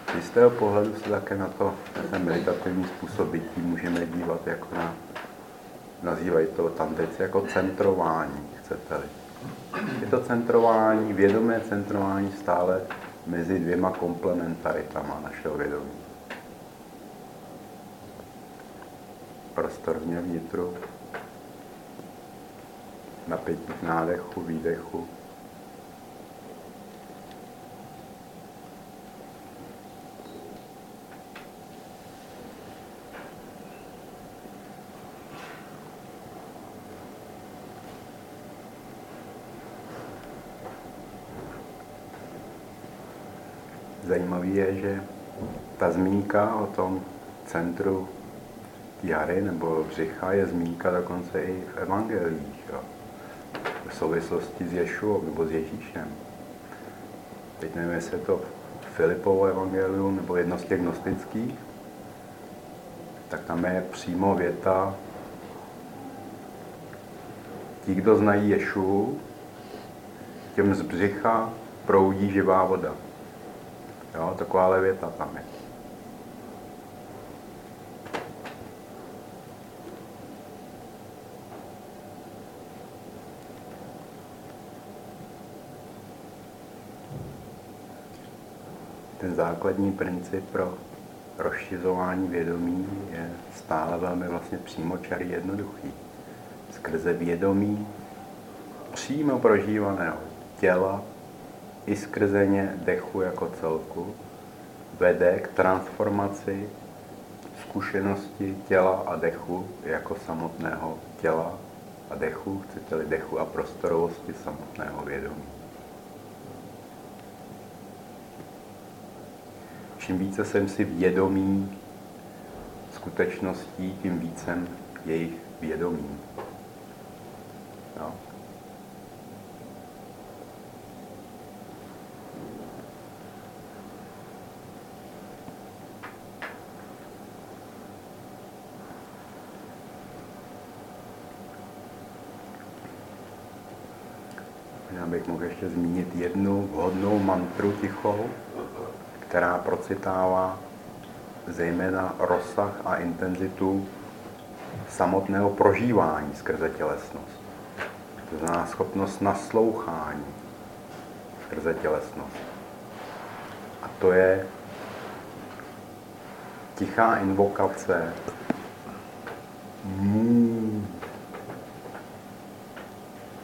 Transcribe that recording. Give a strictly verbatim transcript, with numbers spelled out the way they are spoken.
Z jistého pohledu se také na to, na ten meditativní způsob bytí můžeme dívat jako na, nazývají to tantrici jako centrování, chcete-li. Je to centrování, vědomé centrování stále mezi dvěma komplementaritama našeho vědomí. Prostorně vnitru, napětí v nádechu, výdechu. Zajímavé je, že ta zmínka o tom centru jary nebo břicha je zmínka dokonce i v evangelích, jo? V souvislosti s Ješuou nebo s Ježíšem. Teď nevím, jestli je to Filipovo evangelium nebo jedno z těch gnostických, tak tam je přímo věta: ti, kdo znají Ješuu, těm z břicha proudí živá voda. Jo, takováhle věta tam je. Ten základní princip pro rozšiřování vědomí je stále velmi vlastně přímočarý, jednoduchý. Skrze vědomí přímo prožívaného těla i skrze ně dechu jako celku vede k transformaci zkušenosti těla a dechu jako samotného těla a dechu, chcete-li dechu a prostorovosti samotného vědomí. Čím více jsem si vědomý skutečností, tím víc jsem jejich vědomí. Jo? Já bych mohl ještě zmínit jednu vhodnou mantru tichou, která procitává zejména rozsah a intenzitu samotného prožívání skrze tělesnost. To znamená schopnost naslouchání skrze tělesnost. A to je tichá invokace Mu.